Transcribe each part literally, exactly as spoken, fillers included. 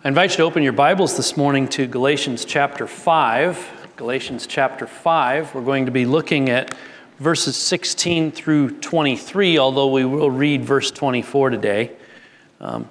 I invite you to open your Bibles this morning to Galatians chapter five. Galatians chapter five. We're going to be looking at verses sixteen through twenty-three, although we will read verse twenty-four today. Um,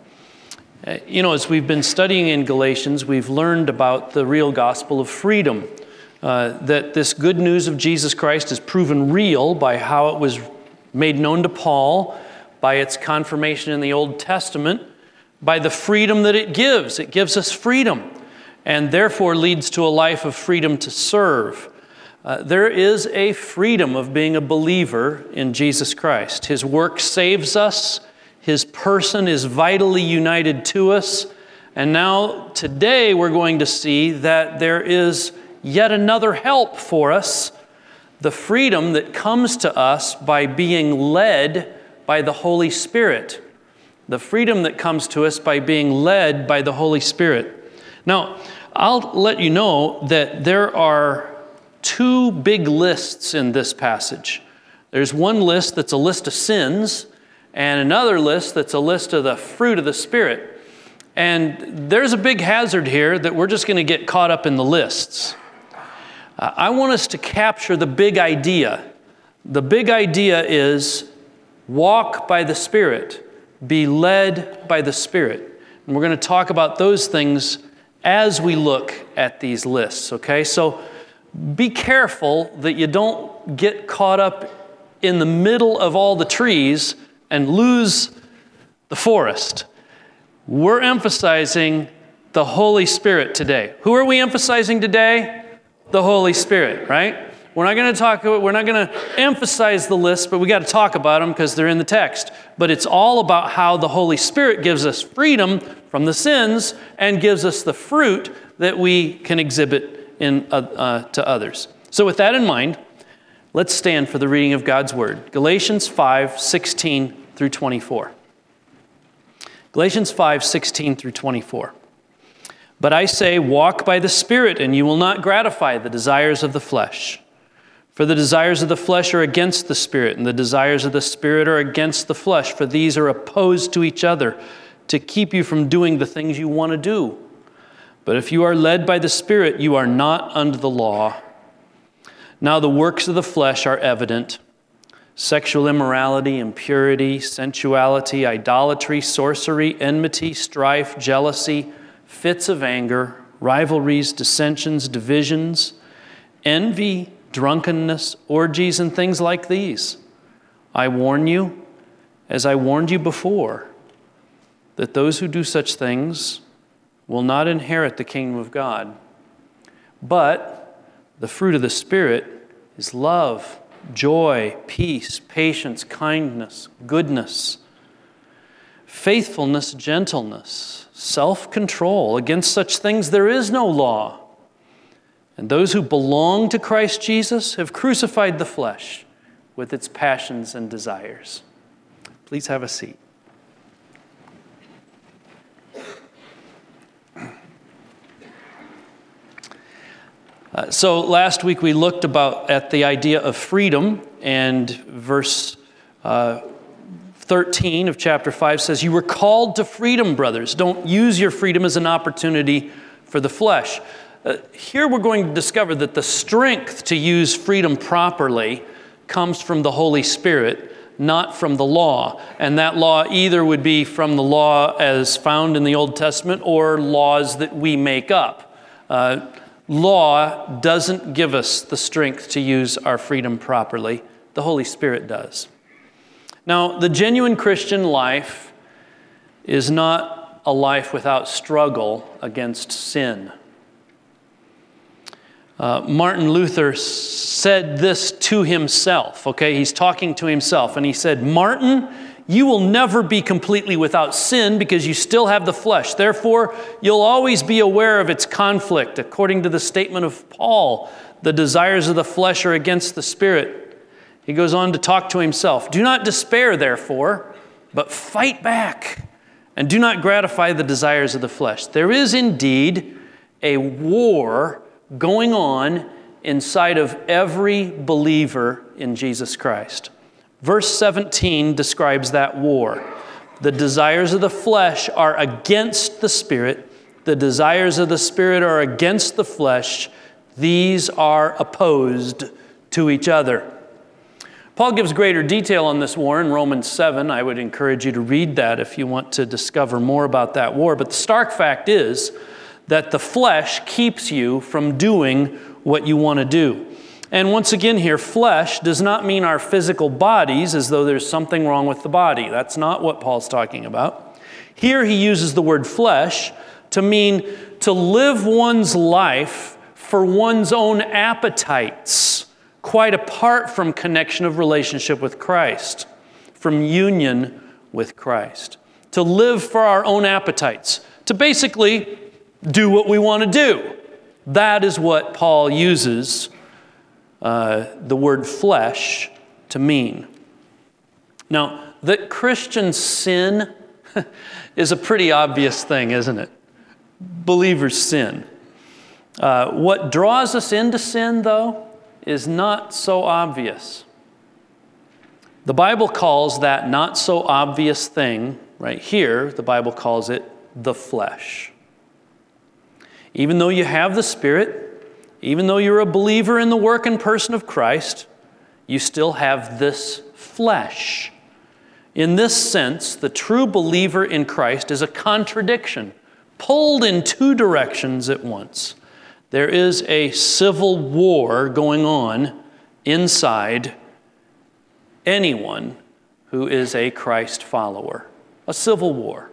you know, as we've been studying in Galatians, we've learned about the real gospel of freedom. Uh, that this good news of Jesus Christ is proven real by how it was made known to Paul, by its confirmation in the Old Testament, by the freedom that it gives. It gives us freedom, and therefore leads to a life of freedom to serve. Uh, there is a freedom of being a believer in Jesus Christ. His work saves us. His person is vitally united to us. And now, today, we're going to see that there is yet another help for us, the freedom that comes to us by being led by the Holy Spirit. The freedom that comes to us by being led by the Holy Spirit. Now, I'll let you know that there are two big lists in this passage. There's one list that's a list of sins, and another list that's a list of the fruit of the Spirit. And there's a big hazard here that we're just going to get caught up in the lists. Uh, I want us to capture the big idea. The big idea is walk by the Spirit. Be led by the Spirit. And we're going to talk about those things as we look at these lists, okay? So be careful that you don't get caught up in the middle of all the trees and lose the forest. We're emphasizing the Holy Spirit today. Who are we emphasizing today? The Holy Spirit, right? We're not going to talk. We're not going to emphasize the list, but we got to talk about them because they're in the text. But it's all about how the Holy Spirit gives us freedom from the sins and gives us the fruit that we can exhibit in uh, uh, to others. So, with that in mind, let's stand for the reading of God's Word. Galatians five sixteen through twenty-four. Galatians five sixteen through twenty-four. But I say, walk by the Spirit, and you will not gratify the desires of the flesh. For the desires of the flesh are against the Spirit, and the desires of the Spirit are against the flesh, for these are opposed to each other to keep you from doing the things you want to do. But if you are led by the Spirit, you are not under the law. Now the works of the flesh are evident: sexual immorality, impurity, sensuality, idolatry, sorcery, enmity, strife, jealousy, fits of anger, rivalries, dissensions, divisions, envy, drunkenness, orgies, and things like these. I warn you, as I warned you before, that those who do such things will not inherit the kingdom of God. But the fruit of the Spirit is love, joy, peace, patience, kindness, goodness, faithfulness, gentleness, self-control. Against such things there is no law. And those who belong to Christ Jesus have crucified the flesh with its passions and desires. Please have a seat. Uh, so last week we looked about at the idea of freedom, and verse uh, thirteen of chapter five says, "You were called to freedom, brothers. Don't use your freedom as an opportunity for the flesh." Uh, here we're going to discover that the strength to use freedom properly comes from the Holy Spirit, not from the law. And that law either would be from the law as found in the Old Testament or laws that we make up. Uh, law doesn't give us the strength to use our freedom properly. The Holy Spirit does. Now, the genuine Christian life is not a life without struggle against sin. Uh, Martin Luther said this to himself, okay? He's talking to himself, and he said, "Martin, you will never be completely without sin because you still have the flesh. Therefore, you'll always be aware of its conflict. According to the statement of Paul, the desires of the flesh are against the Spirit." He goes on to talk to himself. "Do not despair, therefore, but fight back, and do not gratify the desires of the flesh." There is indeed a war going on inside of every believer in Jesus Christ. Verse seventeen describes that war. The desires of the flesh are against the Spirit, the desires of the Spirit are against the flesh. These are opposed to each other. Paul gives greater detail on this war in Romans seven. I would encourage you to read that if you want to discover more about that war. But the stark fact is that the flesh keeps you from doing what you want to do. And once again here, flesh does not mean our physical bodies as though there's something wrong with the body. That's not what Paul's talking about. Here he uses the word flesh to mean to live one's life for one's own appetites, quite apart from connection of relationship with Christ, from union with Christ. To live for our own appetites, to basically do what we want to do. That is what Paul uses uh, the word flesh to mean. Now, that Christians sin is a pretty obvious thing, isn't it? Believers sin. Uh, what draws us into sin, though, is not so obvious. The Bible calls that not so obvious thing, right here, the Bible calls it the flesh. Even though you have the Spirit, even though you're a believer in the work and person of Christ, you still have this flesh. In this sense, the true believer in Christ is a contradiction, pulled in two directions at once. There is a civil war going on inside anyone who is a Christ follower. A civil war.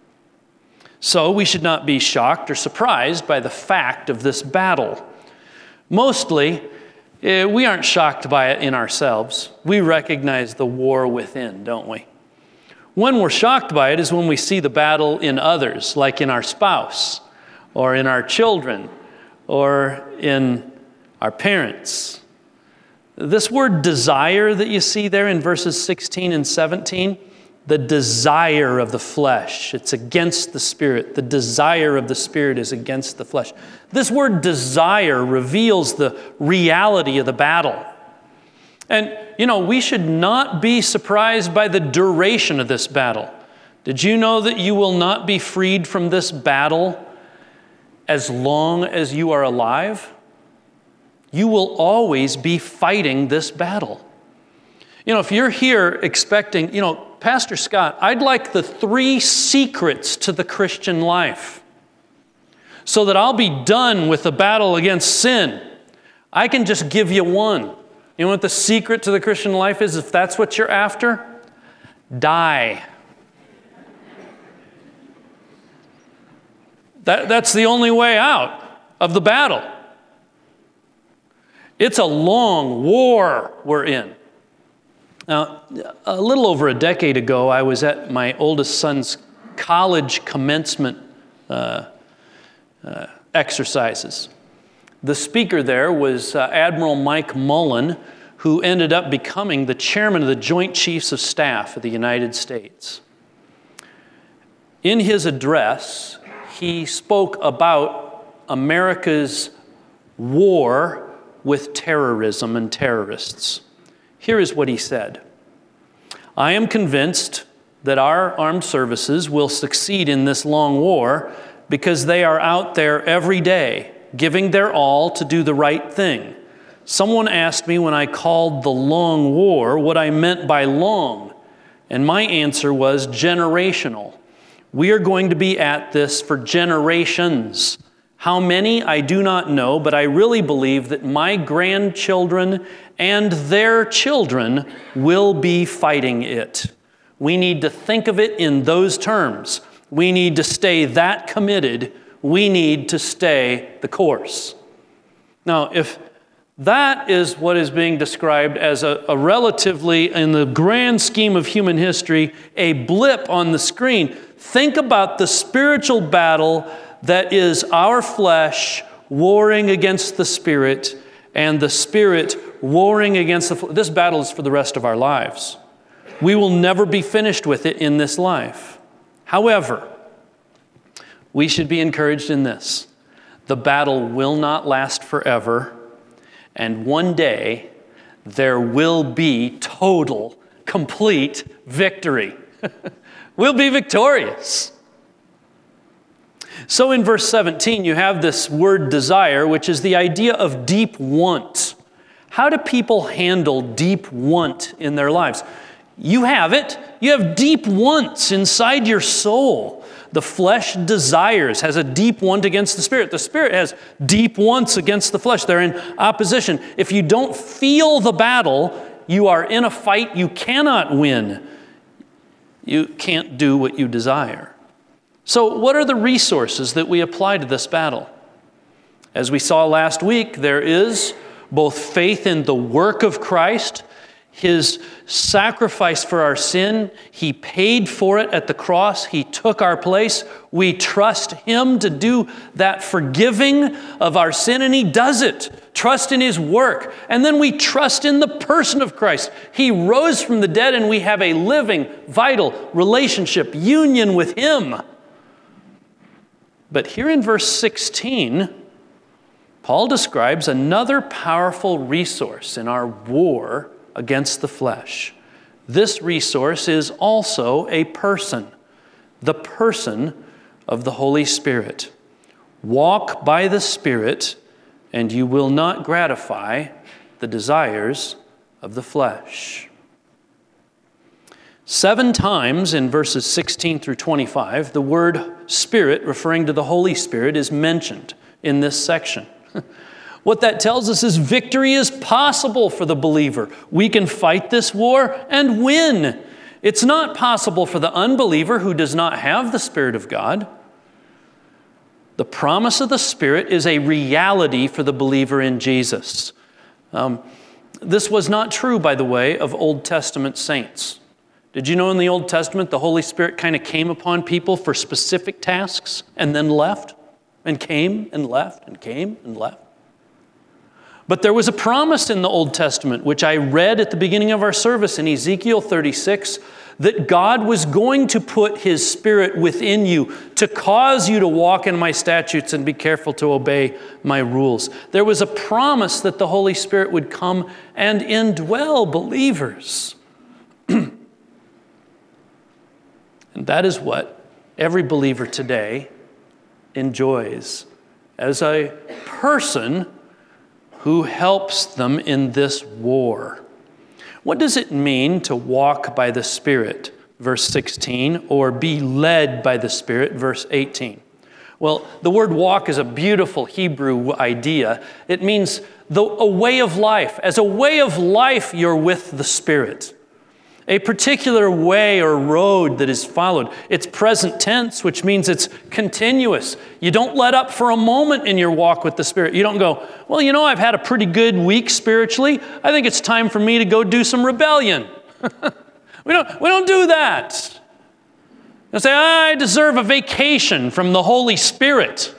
So we should not be shocked or surprised by the fact of this battle. Mostly, eh, we aren't shocked by it in ourselves. We recognize the war within, don't we? When we're shocked by it is when we see the battle in others, like in our spouse, or in our children, or in our parents. This word desire that you see there in verses sixteen and seventeen, the desire of the flesh, it's against the Spirit. The desire of the Spirit is against the flesh. This word desire reveals the reality of the battle. And, you know, we should not be surprised by the duration of this battle. Did you know that you will not be freed from this battle as long as you are alive? You will always be fighting this battle. You know, if you're here expecting, you know, Pastor Scott, I'd like the three secrets to the Christian life so that I'll be done with the battle against sin. I can just give you one. You know what the secret to the Christian life is, if that's what you're after? Die. That, that's the only way out of the battle. It's a long war we're in. Now, a little over a decade ago, I was at my oldest son's college commencement uh, uh, exercises. The speaker there was uh, Admiral Mike Mullen, who ended up becoming the chairman of the Joint Chiefs of Staff of the United States. In his address, he spoke about America's war with terrorism and terrorists. Here is what he said. I am convinced that our armed services will succeed in this long war because they are out there every day, giving their all to do the right thing. Someone asked me when I called the long war what I meant by long, and my answer was generational. We are going to be at this for generations. How many, I do not know, but I really believe that my grandchildren and their children will be fighting it. We need to think of it in those terms. We need to stay that committed. We need to stay the course. Now, if that is what is being described as a, a relatively, in the grand scheme of human history, a blip on the screen, think about the spiritual battle that is our flesh warring against the Spirit and the Spirit warring against the flesh. This battle is for the rest of our lives. We will never be finished with it in this life. However, we should be encouraged in this. The battle will not last forever, and one day there will be total, complete victory. We'll be victorious. So in verse seventeen, you have this word desire, which is the idea of deep want. How do people handle deep want in their lives? You have it. You have deep wants inside your soul. The flesh desires, has a deep want against the spirit. The spirit has deep wants against the flesh. They're in opposition. If you don't feel the battle, you are in a fight you cannot win. You can't do what you desire. So what are the resources that we apply to this battle? As we saw last week, there is both faith in the work of Christ, His sacrifice for our sin. He paid for it at the cross. He took our place. We trust Him to do that forgiving of our sin, and He does it. Trust in His work. And then we trust in the person of Christ. He rose from the dead, and we have a living, vital relationship, union with Him. But here in verse sixteen, Paul describes another powerful resource in our war against the flesh. This resource is also a person, the person of the Holy Spirit. Walk by the Spirit, and you will not gratify the desires of the flesh. Seven times in verses sixteen through twenty-five, the word Spirit, referring to the Holy Spirit, is mentioned in this section. What that tells us is victory is possible for the believer. We can fight this war and win. It's not possible for the unbeliever who does not have the Spirit of God. The promise of the Spirit is a reality for the believer in Jesus. Um, this was not true, by the way, of Old Testament saints. Did you know in the Old Testament the Holy Spirit kind of came upon people for specific tasks and then left? And came and left and came and left? But there was a promise in the Old Testament, which I read at the beginning of our service in Ezekiel thirty-six, that God was going to put His Spirit within you to cause you to walk in my statutes and be careful to obey my rules. There was a promise that the Holy Spirit would come and indwell believers. And that is what every believer today enjoys as a person who helps them in this war. What does it mean to walk by the Spirit, verse sixteen, or be led by the Spirit, verse eighteen? Well, the word walk is a beautiful Hebrew idea. It means the, a way of life. As a way of life, you're with the Spirit. A particular way or road that is followed. It's present tense, which means it's continuous. You don't let up for a moment in your walk with the Spirit. You don't go, well, you know, I've had a pretty good week spiritually. I think it's time for me to go do some rebellion. we don't, we don't do that. You say, I deserve a vacation from the Holy Spirit.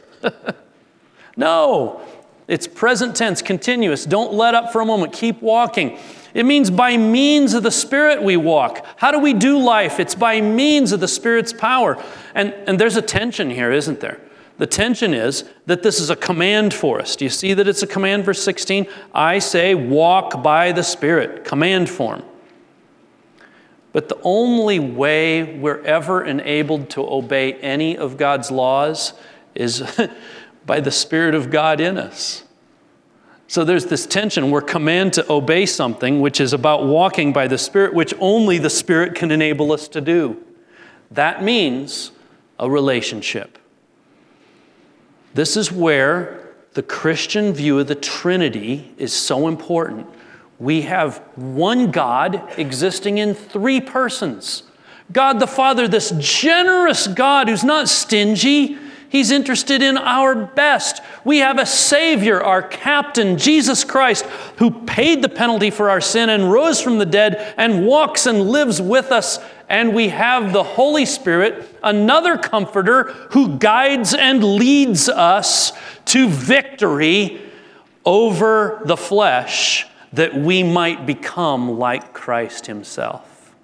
No, it's present tense, continuous. Don't let up for a moment. Keep walking. It means by means of the Spirit we walk. How do we do life? It's by means of the Spirit's power. And, and there's a tension here, isn't there? The tension is that this is a command for us. Do you see that it's a command, verse sixteen? I say, walk by the Spirit, command form. But the only way we're ever enabled to obey any of God's laws is by the Spirit of God in us. So there's this tension. We're commanded to obey something which is about walking by the Spirit, which only the Spirit can enable us to do. That means a relationship. This is where the Christian view of the Trinity is so important. We have one God existing in three persons. God the Father, this generous God who's not stingy. He's interested in our best. We have a Savior, our captain, Jesus Christ, who paid the penalty for our sin and rose from the dead and walks and lives with us. And we have the Holy Spirit, another comforter who guides and leads us to victory over the flesh that we might become like Christ Himself.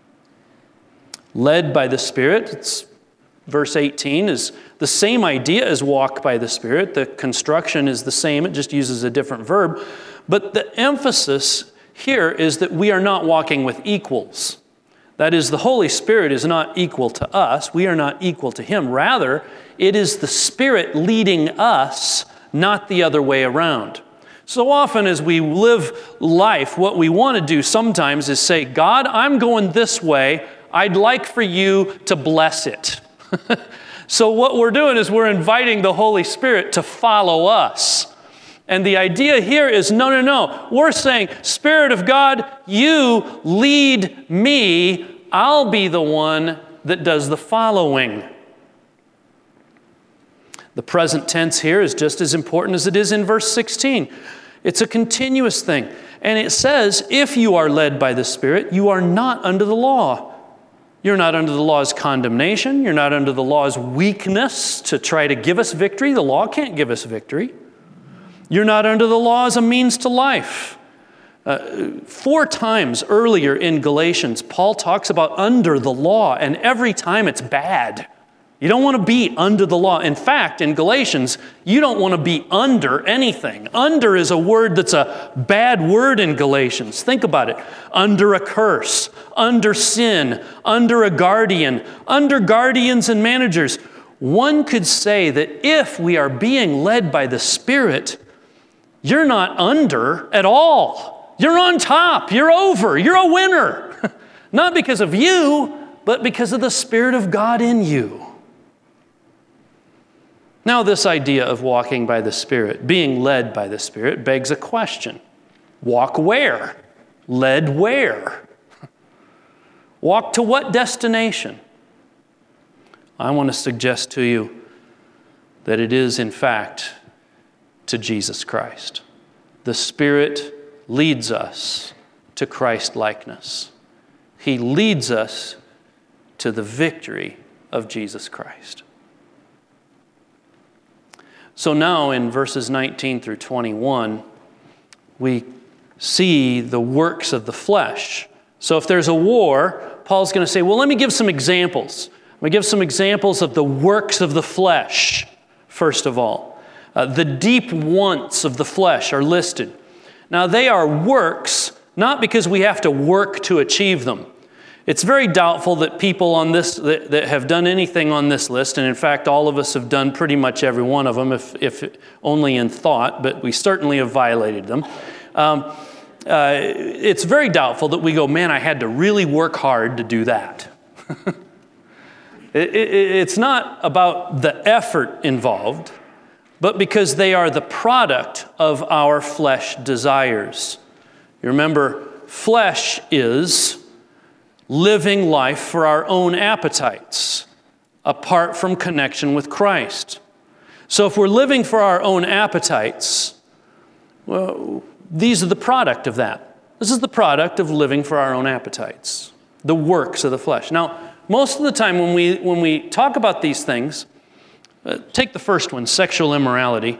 Led by the Spirit, it's verse eighteen is the same idea as walk by the Spirit. The construction is the same. It just uses a different verb. But the emphasis here is that we are not walking with equals. That is, the Holy Spirit is not equal to us. We are not equal to Him. Rather, it is the Spirit leading us, not the other way around. So often as we live life, what we want to do sometimes is say, God, I'm going this way. I'd like for you to bless it. So what we're doing is we're inviting the Holy Spirit to follow us. And the idea here is, no, no, no. We're saying, Spirit of God, you lead me. I'll be the one that does the following. The present tense here is just as important as it is in verse sixteen. It's a continuous thing. And it says, if you are led by the Spirit, you are not under the law. You're not under the law's condemnation. You're not under the law's weakness to try to give us victory. The law can't give us victory. You're not under the law as a means to life. Uh, four times earlier in Galatians, Paul talks about under the law, and every time it's bad. You don't want to be under the law. In fact, in Galatians, you don't want to be under anything. Under is a word that's a bad word in Galatians. Think about it. Under a curse, under sin, under a guardian, under guardians and managers. One could say that if we are being led by the Spirit, you're not under at all. You're on top. You're over. You're a winner. Not because of you, but because of the Spirit of God in you. Now, this idea of walking by the Spirit, being led by the Spirit, begs a question. Walk where? Led where? Walk to what destination? I want to suggest to you that it is, in fact, to Jesus Christ. The Spirit leads us to Christ-likeness. He leads us to the victory of Jesus Christ. So now in verses nineteen through twenty-one, we see the works of the flesh. So if there's a war, Paul's going to say, well, let me give some examples. Let me give some examples of the works of the flesh, first of all. Uh, the deep wants of the flesh are listed. Now, they are works, not because we have to work to achieve them. It's very doubtful that people on this that, that have done anything on this list, and in fact, all of us have done pretty much every one of them, if, if only in thought, but we certainly have violated them. Um, uh, it's very doubtful that we go, man, I had to really work hard to do that. it, it, it's not about the effort involved, but because they are the product of our flesh desires. You remember, flesh is living life for our own appetites, apart from connection with Christ. So if we're living for our own appetites, well, these are the product of that. This is the product of living for our own appetites, the works of the flesh. Now, most of the time when we when we talk about these things, uh, take the first one, sexual immorality.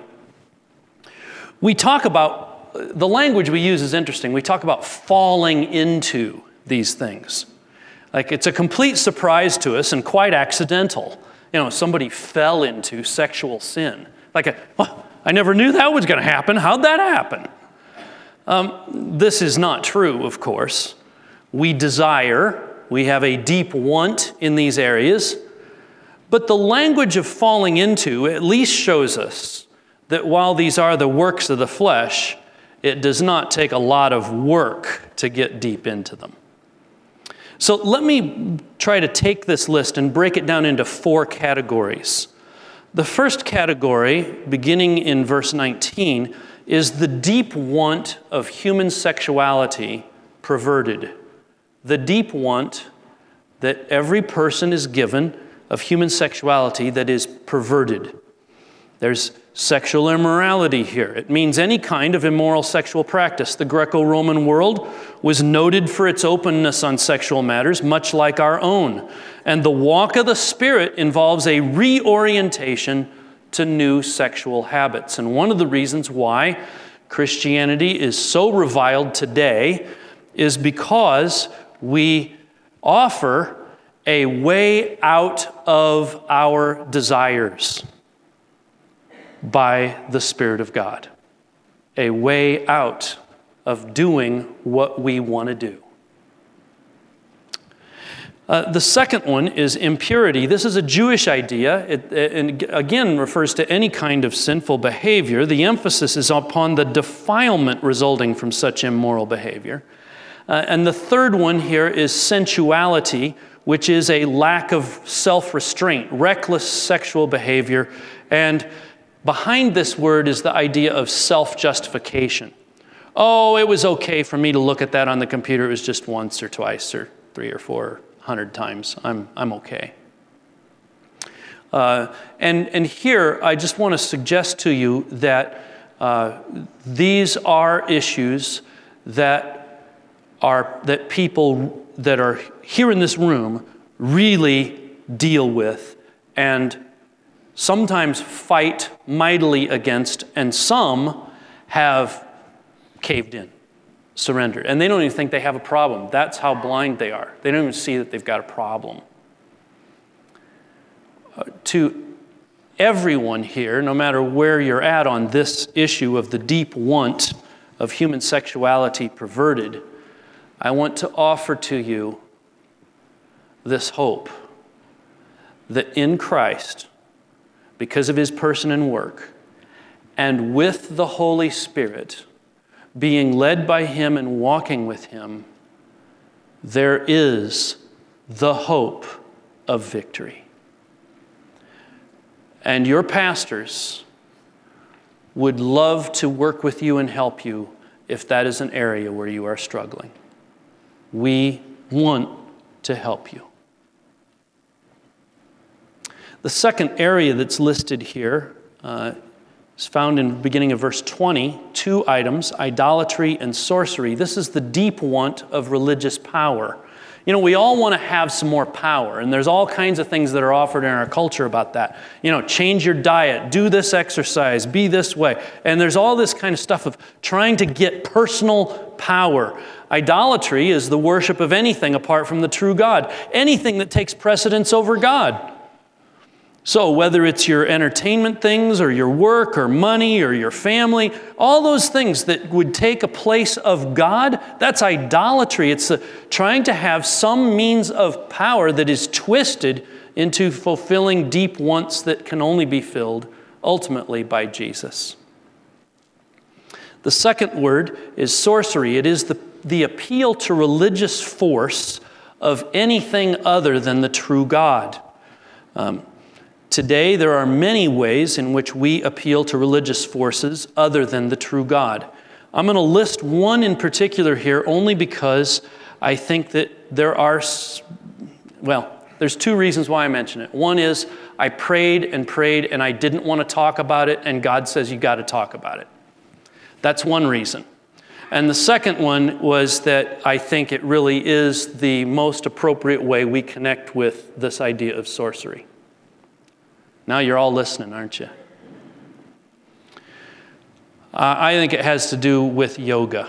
We talk about, the language we use is interesting. We talk about falling into these things. Like it's a complete surprise to us and quite accidental. You know, somebody fell into sexual sin. Like, a, oh, I never knew that was going to happen. How'd that happen? Um, this is not true, of course. We desire, we have a deep want in these areas. But the language of falling into at least shows us that while these are the works of the flesh, it does not take a lot of work to get deep into them. So let me try to take this list and break it down into four categories. The first category, beginning in verse nineteen, is the deep want of human sexuality perverted. The deep want that every person is given of human sexuality that is perverted. There's sexual immorality here. It means any kind of immoral sexual practice. The Greco-Roman world was noted for its openness on sexual matters, much like our own. And the walk of the Spirit involves a reorientation to new sexual habits. And one of the reasons why Christianity is so reviled today is because we offer a way out of our desires by the Spirit of God. A way out of doing what we want to do. Uh, the second one is impurity. This is a Jewish idea. It, it and again refers to any kind of sinful behavior. The emphasis is upon the defilement resulting from such immoral behavior. Uh, and the third one here is sensuality, which is a lack of self-restraint, reckless sexual behavior. And behind this word is the idea of self-justification. Oh, it was okay for me to look at that on the computer. It was just once or twice or three or four hundred times. I'm, I'm okay. Uh, and, and here, I just want to suggest to you that uh, these are issues that are that people that are here in this room really deal with and sometimes fight mightily against, and some have caved in, surrendered. And they don't even think they have a problem. That's how blind they are. They don't even see that they've got a problem. Uh, to everyone here, no matter where you're at on this issue of the deep want of human sexuality perverted, I want to offer to you this hope that in Christ, because of his person and work, and with the Holy Spirit, being led by him and walking with him, there is the hope of victory. And your pastors would love to work with you and help you if that is an area where you are struggling. We want to help you. The second area that's listed here uh, is found in the beginning of verse twenty, two items, idolatry and sorcery. This is the deep want of religious power. You know, we all want to have some more power, and there's all kinds of things that are offered in our culture about that. You know, change your diet, do this exercise, be this way. And there's all this kind of stuff of trying to get personal power. Idolatry is the worship of anything apart from the true God, anything that takes precedence over God. So whether it's your entertainment things or your work or money or your family, all those things that would take a place of God, that's idolatry. It's the, trying to have some means of power that is twisted into fulfilling deep wants that can only be filled ultimately by Jesus. The second word is sorcery. It is the, the appeal to religious force of anything other than the true God. Um, Today, there are many ways in which we appeal to religious forces other than the true God. I'm going to list one in particular here only because I think that there are, well, there's two reasons why I mention it. One is I prayed and prayed and I didn't want to talk about it, and God says you got to talk about it. That's one reason. And the second one was that I think it really is the most appropriate way we connect with this idea of sorcery. Now you're all listening, aren't you? Uh, I think it has to do with yoga.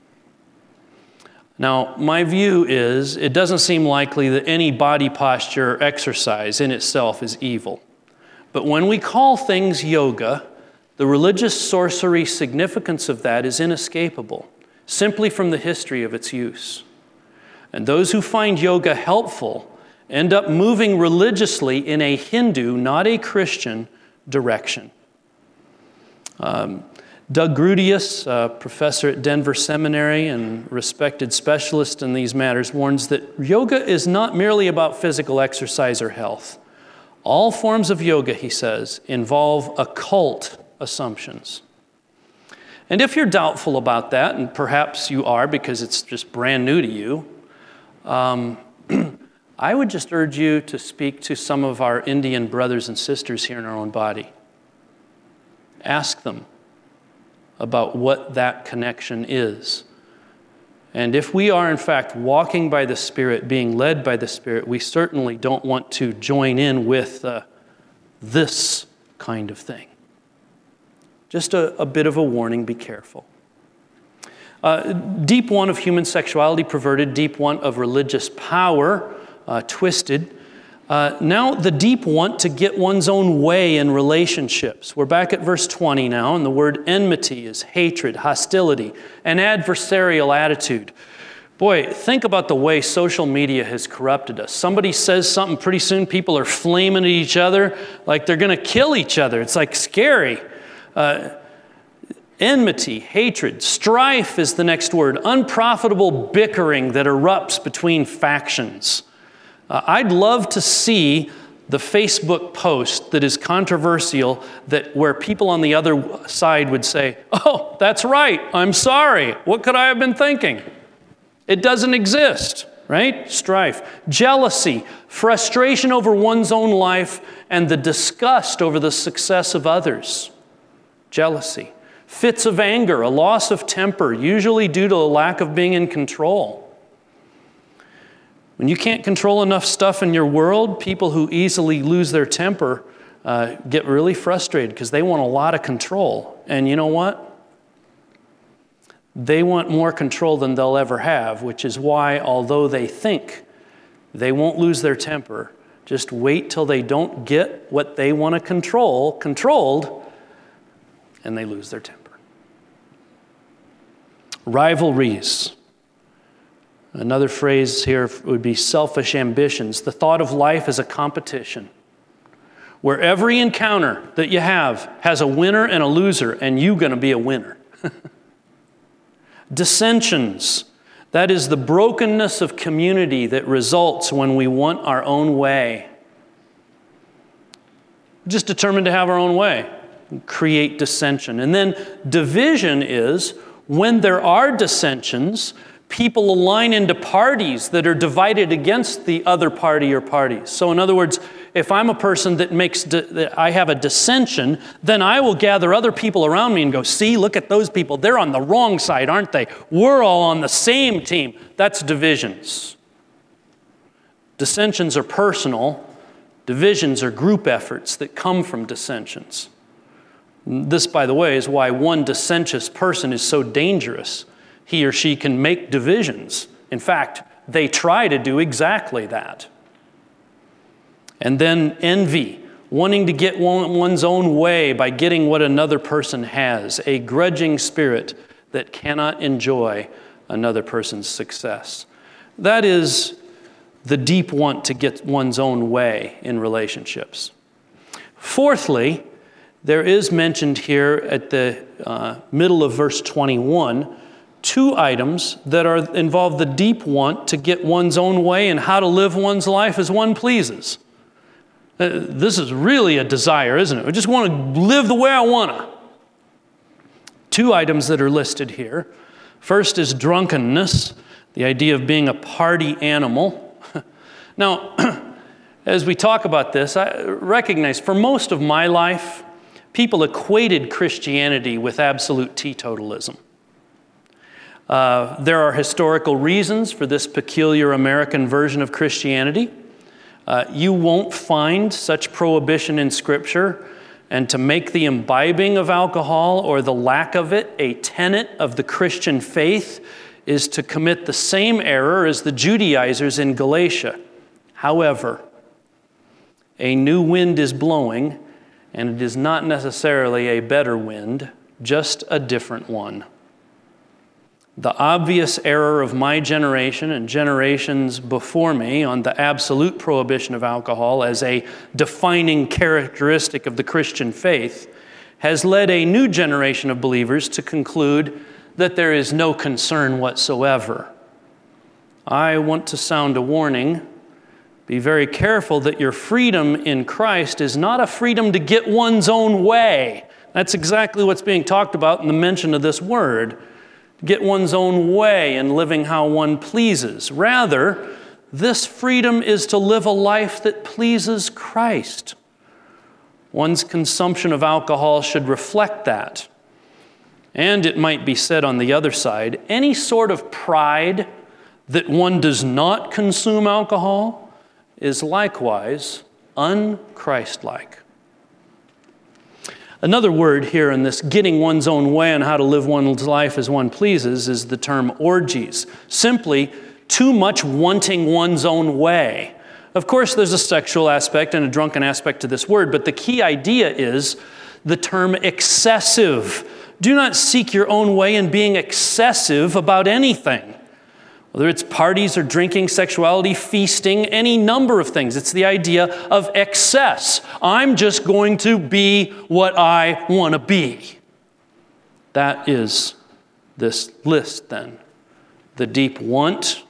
Now, my view is it doesn't seem likely that any body posture or exercise in itself is evil. But when we call things yoga, the religious sorcery significance of that is inescapable, simply from the history of its use. And those who find yoga helpful end up moving religiously in a Hindu, not a Christian, direction. Um, Doug Grudius, a professor at Denver Seminary and respected specialist in these matters, warns that yoga is not merely about physical exercise or health. All forms of yoga, he says, involve occult assumptions. And if you're doubtful about that, and perhaps you are because it's just brand new to you, um, I would just urge you to speak to some of our Indian brothers and sisters here in our own body. Ask them about what that connection is. And if we are, in fact, walking by the Spirit, being led by the Spirit, we certainly don't want to join in with uh, this kind of thing. Just a, a bit of a warning, be careful. Uh, deep one of human sexuality perverted, deep one of religious power Uh, twisted. Uh, now the deep want to get one's own way in relationships. We're back at verse twenty now, and the word enmity is hatred, hostility, an adversarial attitude. Boy, think about the way social media has corrupted us. Somebody says something, pretty soon people are flaming at each other like they're going to kill each other. It's like scary. Uh, enmity, hatred, strife is the next word. Unprofitable bickering that erupts between factions. Uh, I'd love to see the Facebook post that is controversial, that where people on the other side would say, "Oh, that's right, I'm sorry. What could I have been thinking?" It doesn't exist, right? Strife, jealousy, frustration over one's own life, and the disgust over the success of others. Jealousy. Fits of anger, a loss of temper, usually due to a lack of being in control. When you can't control enough stuff in your world, people who easily lose their temper uh, get really frustrated because they want a lot of control. And you know what? They want more control than they'll ever have, which is why, although they think they won't lose their temper, just wait till they don't get what they want to control, controlled, and they lose their temper. Rivalries. Another phrase here would be selfish ambitions. The thought of life as a competition, where every encounter that you have has a winner and a loser, and you're going to be a winner. Dissensions. That is the brokenness of community that results when we want our own way. Just determined to have our own way. Create dissension. And then division is when there are dissensions, people align into parties that are divided against the other party or parties. So in other words, if I'm a person that makes, di- that I have a dissension, then I will gather other people around me and go, "See, look at those people. They're on the wrong side, aren't they? We're all on the same team." That's divisions. Dissensions are personal. Divisions are group efforts that come from dissensions. This, by the way, is why one dissentious person is so dangerous. He or she can make divisions. In fact, they try to do exactly that. And then envy, wanting to get one, one's own way by getting what another person has, a grudging spirit that cannot enjoy another person's success. That is the deep want to get one's own way in relationships. Fourthly, there is mentioned here at the uh, middle of verse twenty-one, two items that are involve the deep want to get one's own way and how to live one's life as one pleases. Uh, this is really a desire, isn't it? I just want to live the way I want to. Two items that are listed here. First is drunkenness, the idea of being a party animal. Now, as we talk about this, I recognize for most of my life, people equated Christianity with absolute teetotalism. Uh, there are historical reasons for this peculiar American version of Christianity. Uh, you won't find such prohibition in Scripture, and to make the imbibing of alcohol or the lack of it a tenet of the Christian faith is to commit the same error as the Judaizers in Galatia. However, a new wind is blowing, and it is not necessarily a better wind, just a different one. The obvious error of my generation and generations before me on the absolute prohibition of alcohol as a defining characteristic of the Christian faith has led a new generation of believers to conclude that there is no concern whatsoever. I want to sound a warning. Be very careful that your freedom in Christ is not a freedom to get one's own way. That's exactly what's being talked about in the mention of this word. Get one's own way in living how one pleases. Rather, this freedom is to live a life that pleases Christ. One's consumption of alcohol should reflect that. And it might be said on the other side, any sort of pride that one does not consume alcohol is likewise un-Christ-like. Another word here in this getting one's own way on how to live one's life as one pleases is the term orgies. Simply, too much wanting one's own way. Of course, there's a sexual aspect and a drunken aspect to this word, but the key idea is the term excessive. Do not seek your own way in being excessive about anything. Whether it's parties or drinking, sexuality, feasting, any number of things. It's the idea of excess. I'm just going to be what I want to be. That is this list then. The deep want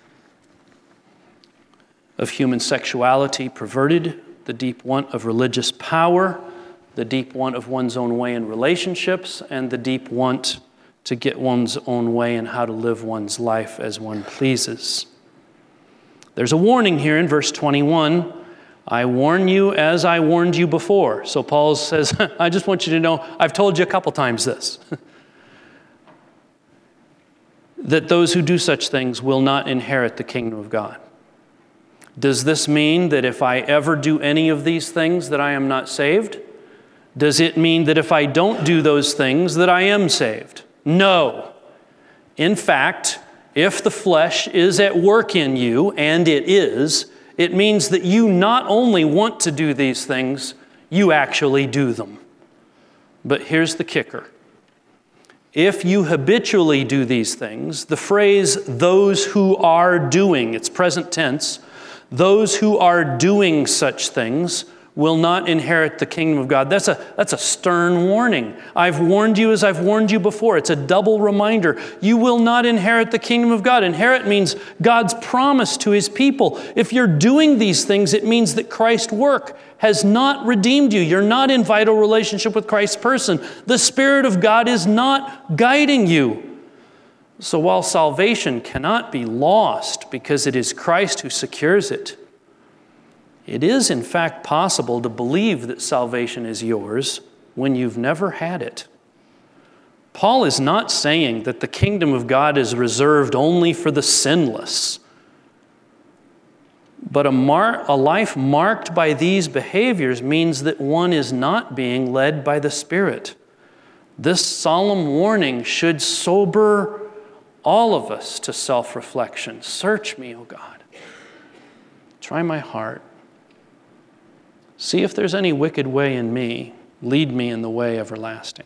of human sexuality perverted, the deep want of religious power, the deep want of one's own way in relationships, and the deep want to get one's own way in how to live one's life as one pleases. There's a warning here in verse twenty-one. I warn you as I warned you before. So Paul says, I just want you to know, I've told you a couple times this, that those who do such things will not inherit the kingdom of God. Does this mean that if I ever do any of these things that I am not saved? Does it mean that if I don't do those things that I am saved? No. In fact, if the flesh is at work in you, and it is, it means that you not only want to do these things, you actually do them. But here's the kicker. If you habitually do these things, the phrase, those who are doing, it's present tense, those who are doing such things will not inherit the kingdom of God. That's a, that's a stern warning. I've warned you as I've warned you before. It's a double reminder. You will not inherit the kingdom of God. Inherit means God's promise to his people. If you're doing these things, it means that Christ's work has not redeemed you. You're not in vital relationship with Christ's person. The Spirit of God is not guiding you. So while salvation cannot be lost because it is Christ who secures it, it is, in fact, possible to believe that salvation is yours when you've never had it. Paul is not saying that the kingdom of God is reserved only for the sinless. But a, mar- a life marked by these behaviors means that one is not being led by the Spirit. This solemn warning should sober all of us to self-reflection. Search me, O God. Try my heart. See if there's any wicked way in me. Lead me in the way everlasting.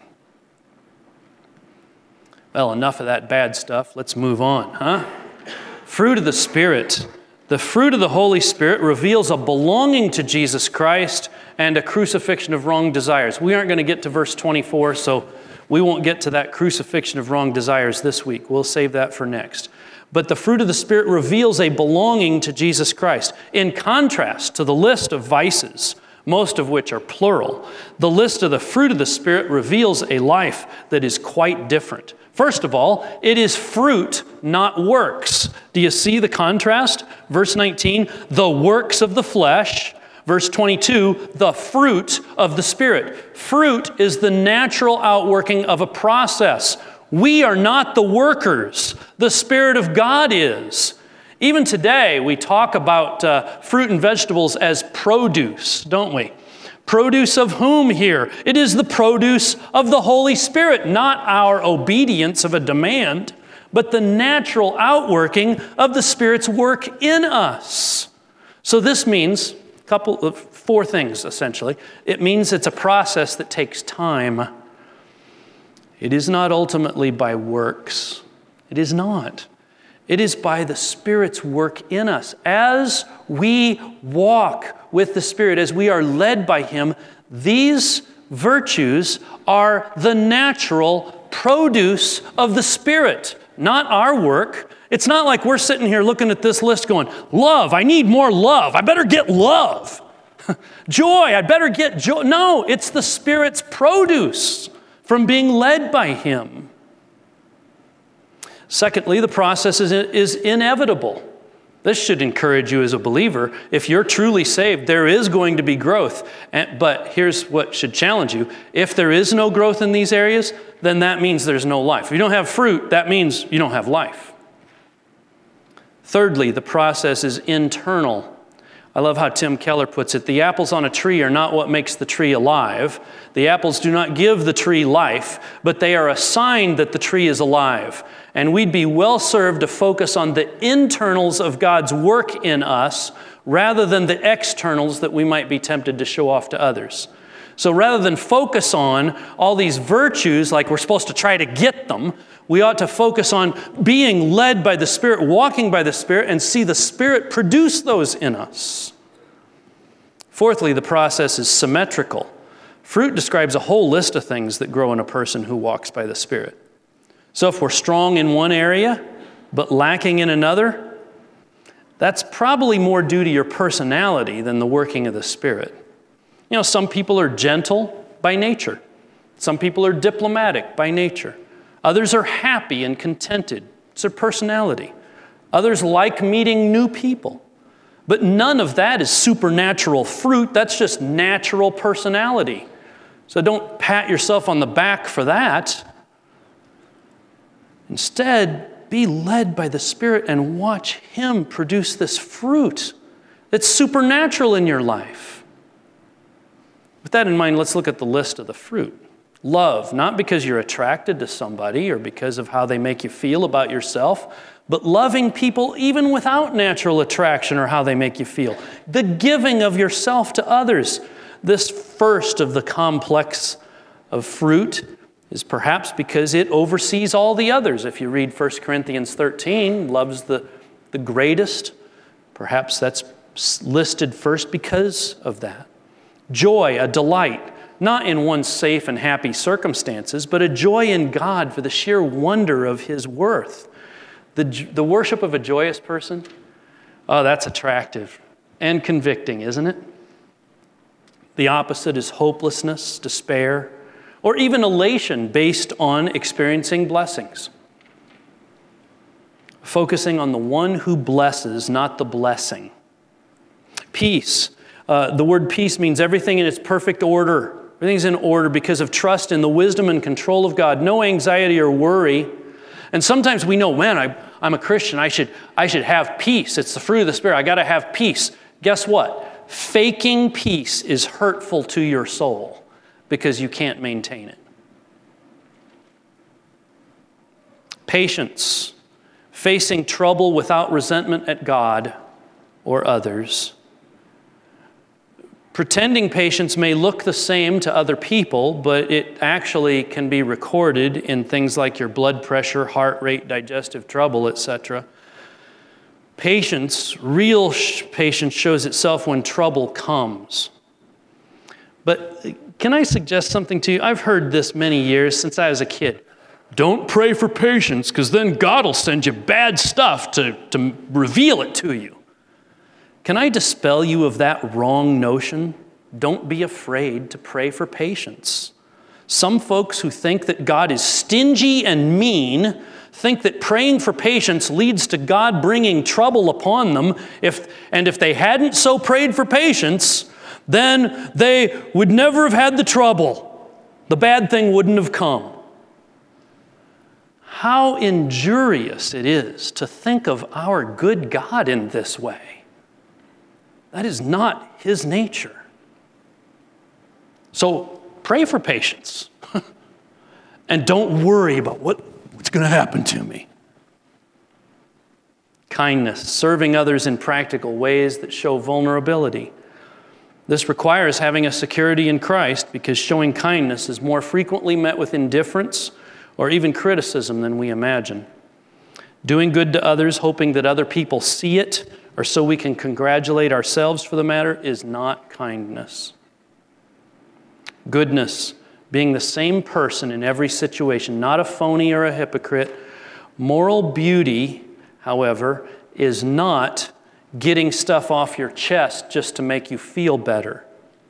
Well, enough of that bad stuff. Let's move on, huh? Fruit of the Spirit. The fruit of the Holy Spirit reveals a belonging to Jesus Christ and a crucifixion of wrong desires. We aren't going to get to verse twenty-four, so we won't get to that crucifixion of wrong desires this week. We'll save that for next. But the fruit of the Spirit reveals a belonging to Jesus Christ. In contrast to the list of vices, most of which are plural, the list of the fruit of the Spirit reveals a life that is quite different. First of all, it is fruit, not works. Do you see the contrast? Verse nineteen, the works of the flesh. Verse twenty-two, the fruit of the Spirit. Fruit is the natural outworking of a process. We are not the workers. The Spirit of God is. Even today, we talk about uh, fruit and vegetables as produce, don't we? Produce of whom here? It is the produce of the Holy Spirit, not our obedience of a demand, but the natural outworking of the Spirit's work in us. So this means a couple of four things, essentially. It means it's a process that takes time. It is not ultimately by works. It is not. It is by the Spirit's work in us. As we walk with the Spirit, as we are led by Him, these virtues are the natural produce of the Spirit, not our work. It's not like we're sitting here looking at this list going, love, I need more love. I better get love. Joy, I better get joy. No, it's the Spirit's produce from being led by Him. Secondly, the process is, is inevitable. This should encourage you as a believer. If you're truly saved, there is going to be growth. And, but here's what should challenge you. If there is no growth in these areas, then that means there's no life. If you don't have fruit, that means you don't have life. Thirdly, the process is internal. I love how Tim Keller puts it. The apples on a tree are not what makes the tree alive. The apples do not give the tree life, but they are a sign that the tree is alive. And we'd be well served to focus on the internals of God's work in us rather than the externals that we might be tempted to show off to others. So rather than focus on all these virtues like we're supposed to try to get them, we ought to focus on being led by the Spirit, walking by the Spirit, and see the Spirit produce those in us. Fourthly, the process is symmetrical. Fruit describes a whole list of things that grow in a person who walks by the Spirit. So if we're strong in one area, but lacking in another, that's probably more due to your personality than the working of the Spirit. You know, some people are gentle by nature. Some people are diplomatic by nature. Others are happy and contented. It's their personality. Others like meeting new people. But none of that is supernatural fruit. That's just natural personality. So don't pat yourself on the back for that. Instead, be led by the Spirit and watch Him produce this fruit that's supernatural in your life. With that in mind, let's look at the list of the fruit. Love, not because you're attracted to somebody or because of how they make you feel about yourself, but loving people even without natural attraction or how they make you feel. The giving of yourself to others. This first of the complex of fruit is perhaps because it oversees all the others. If you read First Corinthians thirteen, love's the, the greatest. Perhaps that's listed first because of that. Joy, a delight, not in one's safe and happy circumstances, but a joy in God for the sheer wonder of His worth. The, the worship of a joyous person, oh, that's attractive and convicting, isn't it? The opposite is hopelessness, despair, or even elation based on experiencing blessings. Focusing on the one who blesses, not the blessing. Peace. Uh, the word peace means everything in its perfect order. Everything's in order because of trust in the wisdom and control of God. No anxiety or worry. And sometimes we know, man, I, I'm a Christian. I should, I should have peace. It's the fruit of the Spirit. I got to have peace. Guess what? Faking peace is hurtful to your soul because you can't maintain it. Patience. Facing trouble without resentment at God or others. Pretending patience may look the same to other people, but it actually can be recorded in things like your blood pressure, heart rate, digestive trouble, et cetera. Patience, real patience, shows itself when trouble comes. But can I suggest something to you? I've heard this many years since I was a kid. Don't pray for patience, because then God will send you bad stuff to, to reveal it to you. Can I dispel you of that wrong notion? Don't be afraid to pray for patience. Some folks who think that God is stingy and mean think that praying for patience leads to God bringing trouble upon them. If, and if they hadn't so prayed for patience, then they would never have had the trouble. The bad thing wouldn't have come. How injurious it is to think of our good God in this way. That is not His nature. So pray for patience. And don't worry about what, what's going to happen to me. Kindness, serving others in practical ways that show vulnerability. This requires having a security in Christ because showing kindness is more frequently met with indifference or even criticism than we imagine. Doing good to others, hoping that other people see it, or so we can congratulate ourselves for the matter, is not kindness. Goodness, being the same person in every situation, not a phony or a hypocrite. Moral beauty, however, is not getting stuff off your chest just to make you feel better.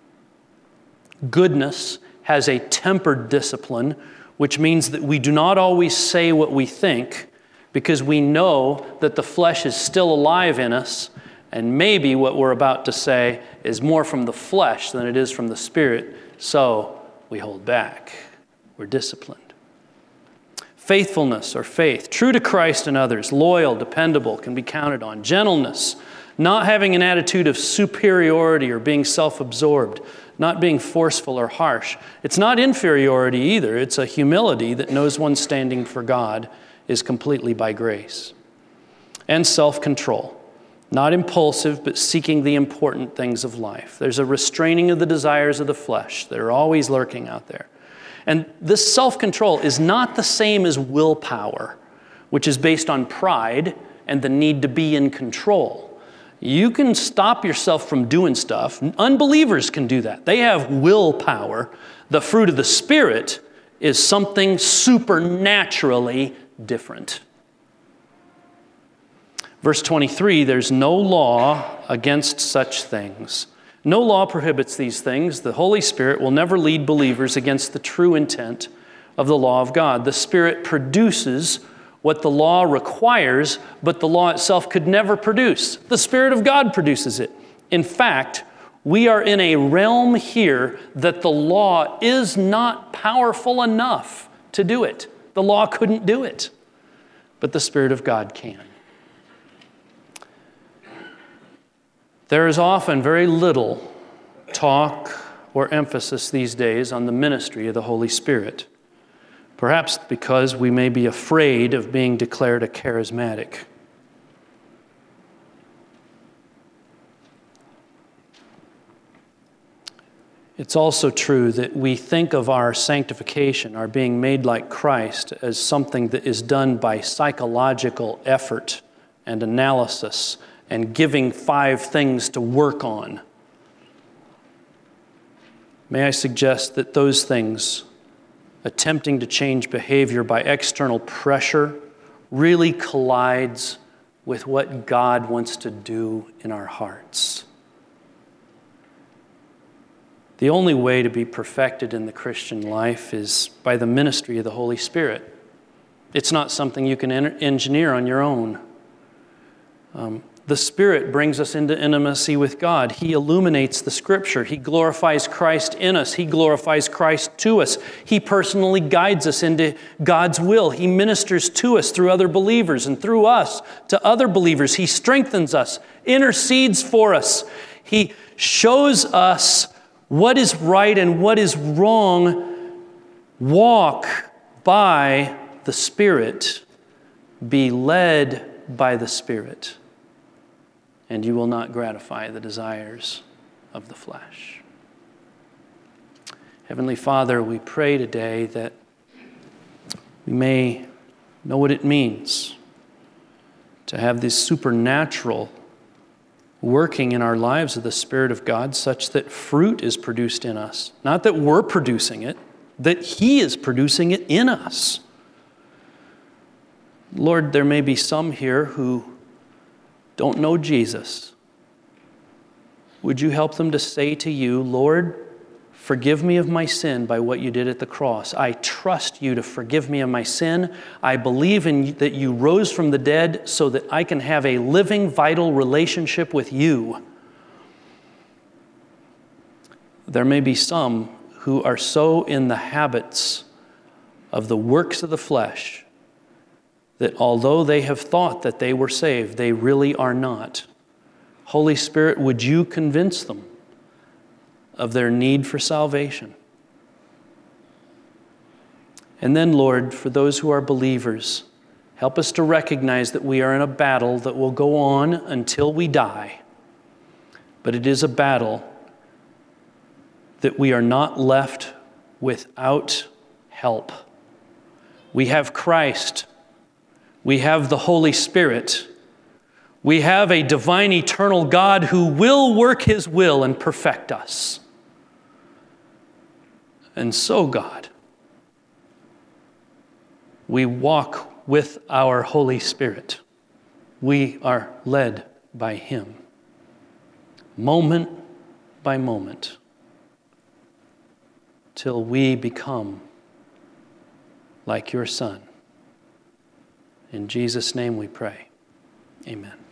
Goodness has a tempered discipline, which means that we do not always say what we think, because we know that the flesh is still alive in us, and maybe what we're about to say is more from the flesh than it is from the Spirit, so we hold back. We're disciplined. Faithfulness or faith, true to Christ and others, loyal, dependable, can be counted on. Gentleness, not having an attitude of superiority or being self-absorbed, not being forceful or harsh. It's not inferiority either. It's a humility that knows one's standing for God is completely by grace. And self-control, Not impulsive, but seeking the important things of life. There's a restraining of the desires of the flesh. They're always lurking out there. And this self-control is not the same as willpower, which is based on pride and the need to be in control. You can stop yourself from doing stuff. Unbelievers can do that. They have willpower. The fruit of the Spirit is something supernaturally different. Verse twenty-three, there's no law against such things. No law prohibits these things. The Holy Spirit will never lead believers against the true intent of the law of God. The Spirit produces what the law requires, but the law itself could never produce. The Spirit of God produces it. In fact, we are in a realm here that the law is not powerful enough to do it. The law couldn't do it, but the Spirit of God can. There is often very little talk or emphasis these days on the ministry of the Holy Spirit. Perhaps because we may be afraid of being declared a charismatic. It's also true that we think of our sanctification, our being made like Christ, as something that is done by psychological effort and analysis and giving five things to work on. May I suggest that those things, attempting to change behavior by external pressure, really collides with what God wants to do in our hearts. The only way to be perfected in the Christian life is by the ministry of the Holy Spirit. It's not something you can engineer on your own. Um, The Spirit brings us into intimacy with God. He illuminates the Scripture. He glorifies Christ in us. He glorifies Christ to us. He personally guides us into God's will. He ministers to us through other believers and through us to other believers. He strengthens us, intercedes for us. He shows us what is right and what is wrong. Walk by the Spirit. Be led by the Spirit. And you will not gratify the desires of the flesh. Heavenly Father, we pray today that we may know what it means to have this supernatural working in our lives of the Spirit of God such that fruit is produced in us. Not that we're producing it, that He is producing it in us. Lord, there may be some here who don't know Jesus. Would you help them to say to you, Lord, forgive me of my sin by what you did at the cross. I trust you to forgive me of my sin. I believe in that you rose from the dead so that I can have a living, vital relationship with you. There may be some who are so in the habits of the works of the flesh that although they have thought that they were saved, they really are not. Holy Spirit, would you convince them of their need for salvation? And then, Lord, for those who are believers, help us to recognize that we are in a battle that will go on until we die. But it is a battle that we are not left without help. We have Christ. We have the Holy Spirit. We have a divine, eternal God who will work His will and perfect us. And so, God, we walk with our Holy Spirit. We are led by Him, moment by moment, till we become like your Son. In Jesus' name we pray. Amen.